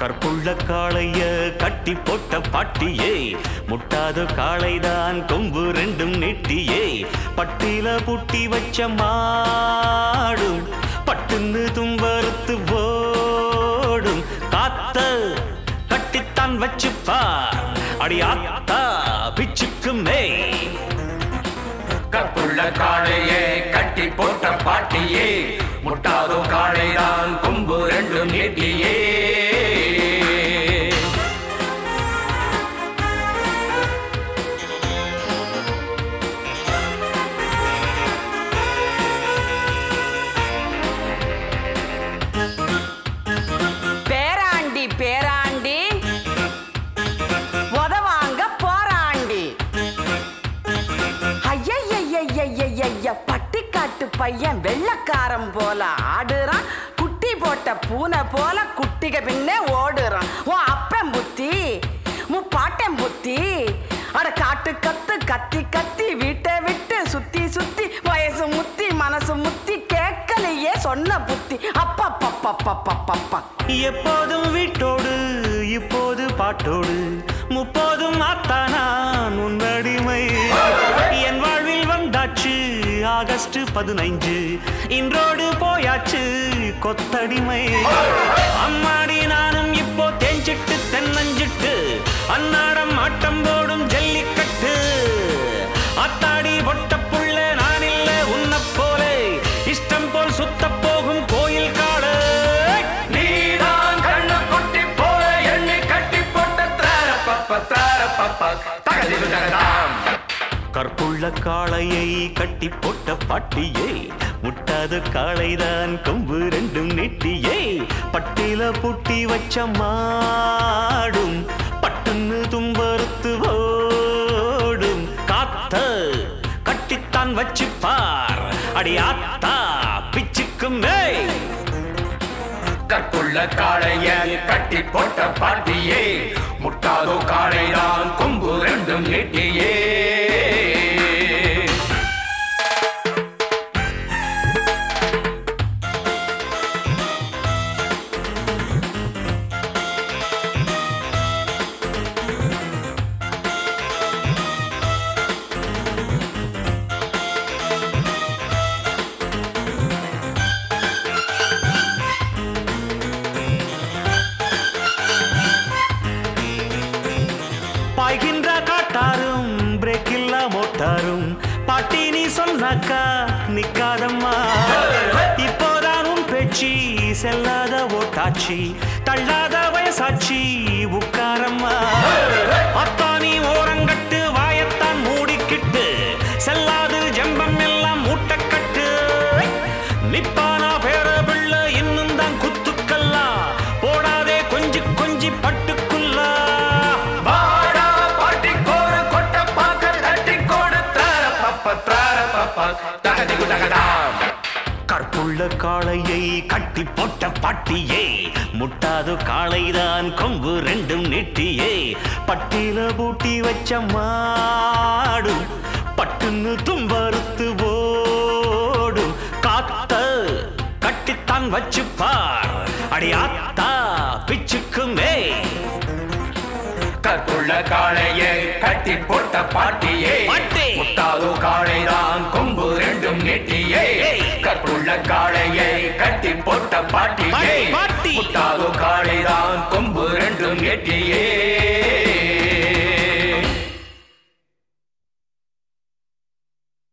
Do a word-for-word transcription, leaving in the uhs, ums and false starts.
கற்புள்ள காளைய கட்டி போட்ட பாட்டியே, முட்டாத காளைதான் கொம்பு ரெண்டும் நெட்டியே, பட்டில புட்டி வச்ச மாடும் பட்டுன்னு தும்பறுத்து ஓடும். காத்த கட்டித்தான் வச்சுப்பா அடி ஆத்தா பிச்சுக்குமே. கற்புள்ள காளையே கட்டி போட்ட பாட்டியே, முட்டாதோ காளைதான் கொம்பு ரெண்டும் நெட்டியே. பேராண்டி பேராண்டி உதவாங்க போராண்டி. ஐய பட்டிக்காட்டு பையன் வெள்ளக்காரன் போல ஆடுறான், குட்டி போட்ட பூனை போல குட்டிக பின்னே ஓடுறான். ஓ அப்பன் புத்தி முப்பாட்டன் புத்தி, அட காட்டு கத்து கத்தி கத்தி வீட்டை விட்டு சுத்தி சுத்தி வயசு முத்தி மனசு முத்தி கேட்கலையே சொன்ன புத்தி. அப்பப்பப்பப்பப்பப்பா எப்போதும் வீட்டோடு இப்போது பாட்டோடு, முப்போதும் ஆத்தானான் உன்னடிமை. என் வாழ்வில் வந்தாச்சு ஆகஸ்ட் பதினைஞ்சு, இன்றோடு போயாச்சு கொத்தடிமை. அம்மாடி நானும் இப்போ தேஞ்சிட்டு தென்னஞ்சிட்டு, அன்னாடம் ஆட்டம் போடும் ஜல்லிக்கட்டு. அத்தாடி பொட்ட புள்ள நான் இல்ல உன்ன போலே, இஷ்டம் போல் சுத்த போகும் கோயில் காடு. நீதான் கண்ணு குட்டி போல எண்ணி கட்டி போட்ட தார பப்ப தார பப்பா தகதிரு தகதாம். கற்புள்ள காளையை கட்டி போட்ட பாட்டியே, முட்டாத காளைதான் கொம்பு ரெண்டும் நெட்டியே, பட்டில புட்டி வச்ச மாடும் பட்டுன்னு தும்பறுத்து ஓடும். காத்த கட்டித்தான் வச்சு பார் அடி ஆத்தா பிச்சுக்குமே. கற்புள்ள காளைய கட்டி போட்ட பாட்டியே, முட்டாதோ காளைதான் கொம்பு ரெண்டும் நெட்டியே. பாய்கின்ற காட்டாரும் பிரேக் இல்ல மோட்டாரும், பாட்டி நீ சொன்னாக்கா நிக்காதம்மா. இப்போதான் உன் பேச்சு செல்லாத ஓட்டாச்சி, தள்ளாத வயசாச்சி உட்காரம்மா. அத்தா நீ ஓரங்கட்டு வாயத்தான் மூடிக்கிட்டு, செல்லாது ஜம்பம் எல்லாம் மூட்டக்கட்டு. நிப்பானா பேர பிள்ளை இன்னும் தான் குத்துக்கல்லா, போடாதே கொஞ்சி கொஞ்சி பட்டுக்குள்ள. கற்புள்ள காளையை கட்டி போட்ட பாட்டியே, முட்டாது காளைதான் கொம்பு ரெண்டும் நெட்டியே, பட்டில பூட்டி வச்ச மாடும் பட்டுன்னு தும்பறுத்து ஓடும். காத்த கட்டித்தான் வச்சு பார் அடி ஆத்தா பிச்சுக்குமே. கற்புள்ள காளைய கட்டி போட்ட பாட்டியே, முட்டாதோ காளைதான் கொம்பு ரெண்டும் நெட்டியே. கற்புள்ள காளையை கட்டி போட்ட